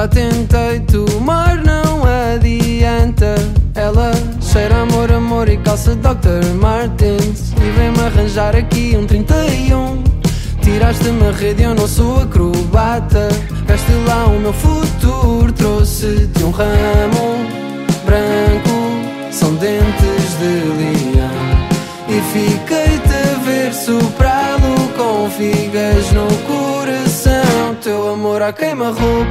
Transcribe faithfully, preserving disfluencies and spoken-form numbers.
Já tentei tomar, não adianta. Ela cheira amor, amor e calça doutor Martens. E vem-me arranjar aqui um trinta e um. Tiraste-me a rede, eu não sou acrobata. Veste lá o meu futuro, trouxe-te um ramo branco, são dentes de leão. E fiquei-te a ver soprá-lo com figas no coração. Teu amor à queima-roupa